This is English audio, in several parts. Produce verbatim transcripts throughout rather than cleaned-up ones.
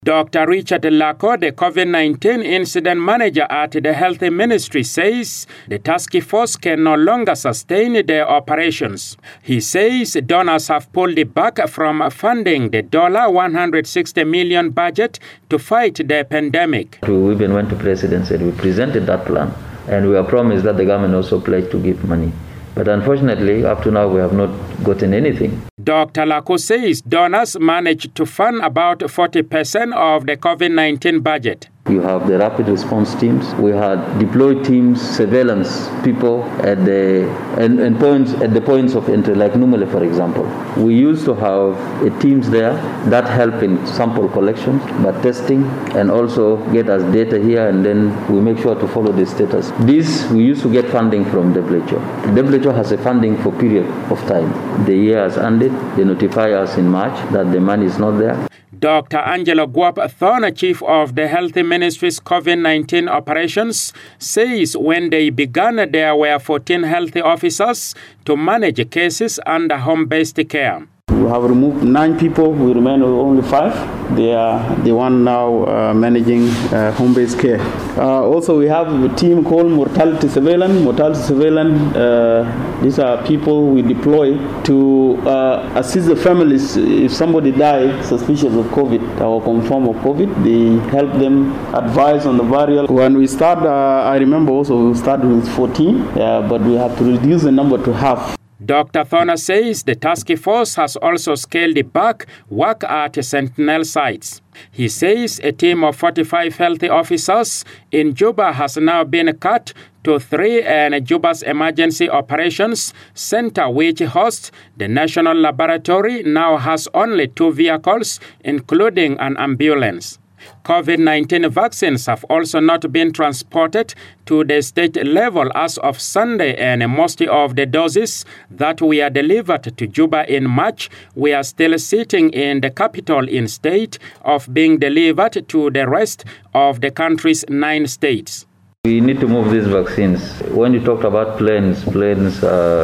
Doctor Richard Lako, the COVID nineteen incident manager at the Health Ministry, says the task force can no longer sustain their operations. He says donors have pulled back from funding the one hundred sixty million dollars budget to fight the pandemic. We even went to President and we presented that plan, and we are promised that the government also pledged to give money. But unfortunately, up to now, we have not gotten anything. Doctor Lako says donors managed to fund about forty percent of the COVID nineteen budget. You have the rapid response teams. We had deployed teams, surveillance people at the and, and points at the points of entry, like Numele, for example. We used to have uh, teams there that help in sample collection, but testing, and also get us data here, and then we make sure to follow the status. This we used to get funding from W H O. W H O has a funding for period of time. The year has ended. They notify us in March that the money is not there. Doctor Angelo Guap-Thorne, chief of the Health Ministry's COVID nineteen operations, says when they began, there were fourteen health officers to manage cases under home-based care. We have removed nine people. We remain with only five. They are the one now uh, managing uh, home-based care. Uh, also, we have a team called Mortality Surveillance. Mortality Surveillance, uh, these are people we deploy to uh, assist the families. If somebody dies suspicious of COVID or confirmed of COVID, they help them advise on the burial. When we start, uh, I remember also we started with fourteen, uh, but we have to reduce the number to half. Doctor Thorne says the task force has also scaled back work at Sentinel sites. He says a team of forty-five health officers in Juba has now been cut to three, and Juba's Emergency Operations Center, which hosts the National Laboratory, now has only two vehicles, including an ambulance. COVID nineteen vaccines have also not been transported to the state level as of Sunday, and most of the doses that were delivered to Juba in March were still sitting in the capital instead of being delivered to the rest of the country's nine states. We need to move these vaccines. When you talked about planes, planes, uh,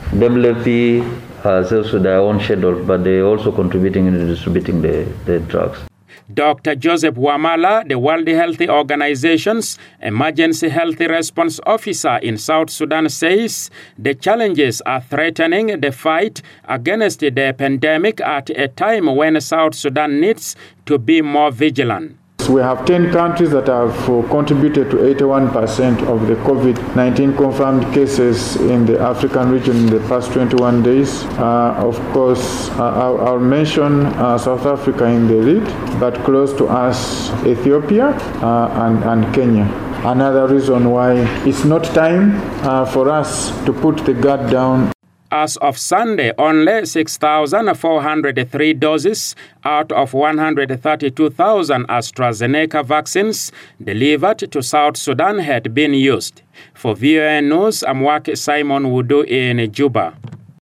W F P has also their own schedule, but they're also contributing in distributing the, the drugs. Doctor Joseph Wamala, the World Health Organization's Emergency Health Response Officer in South Sudan, says the challenges are threatening the fight against the pandemic at a time when South Sudan needs to be more vigilant. We have ten countries that have contributed to eighty-one percent of the COVID nineteen confirmed cases in the African region in the past twenty-one days. Uh, of course, uh, I'll, I'll mention uh, South Africa in the lead, but close to us, Ethiopia uh, and, and Kenya. Another reason why it's not time uh, for us to put the guard down. As of Sunday, only six thousand four hundred three doses out of one hundred thirty-two thousand AstraZeneca vaccines delivered to South Sudan had been used. For V O A News, I'm Waki Simon Wudu in Juba.